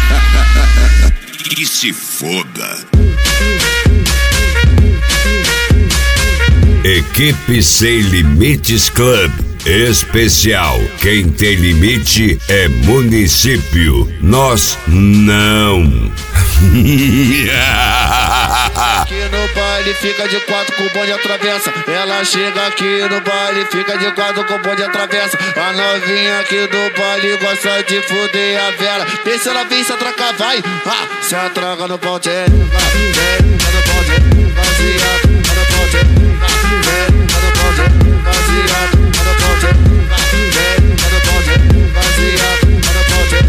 Que se foda. Equipe Sem Limites Club. Especial. Quem tem limite é município. Nós não. Aqui no baile fica de quatro com o bonde atravessa. Ela chega aqui no baile fica de quatro com o bonde atravessa. A novinha aqui do baile gosta de fuder a Vera. Vê se ela vem, se atraca, vai. Se atraca no pau, tchê. No pau, tchê. Baseado no pau, tchê. No pau, tchê. Baseado no pau, tchê. No pau, tchê. Baseado no pau, tchê.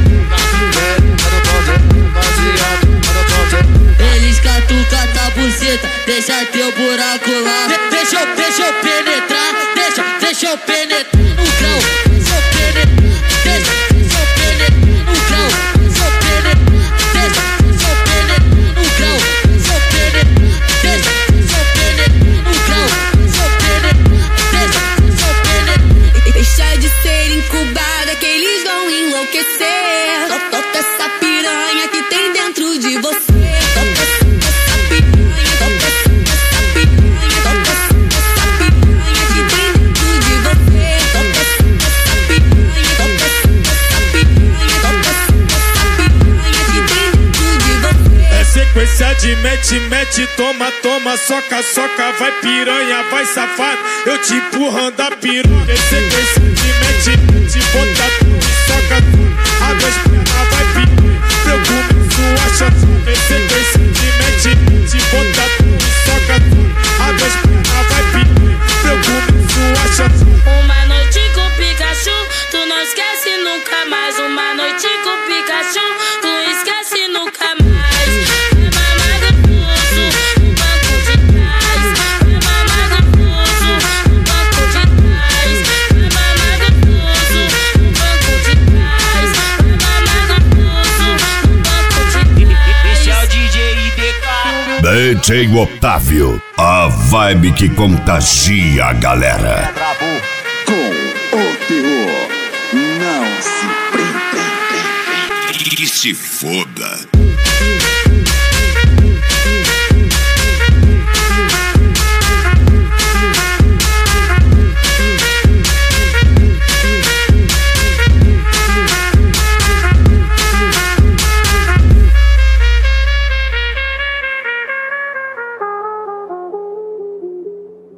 Baseado no pau, tchê. Eles catucam a buceta, deixa teu buraco lá. Deixa eu penetrar, deixa eu penetrar no grau. Deixa eu penetrar, deixa eu penetrar no grau. Deixa eu penetrar, deixa eu penetrar no grau. Deixa eu penetrar, deixa eu penetrar no grau. Deixa eu penetrar, deixa eu penetrar. Deixa de ser incubada que eles vão enlouquecer. Solta essa piranha que tem dentro de você. Sequência de mete, toma, soca, vai piranha, vai safado, eu te empurrando a piranha. Sequência de mete, bota tudo, soca tudo, a duas pernas vai piranha, eu começo a chantar. Sequência de mete, bota tudo, soca tudo, a duas pernas vai piranha, eu começo a chantar. Uma noite com Pikachu, tu não esquece nunca mais. Uma noite com Pikachu, tu esquece nunca mais. DJ Otávio, a vibe que contagia a galera. Com o terror, não se prende. Que se foda.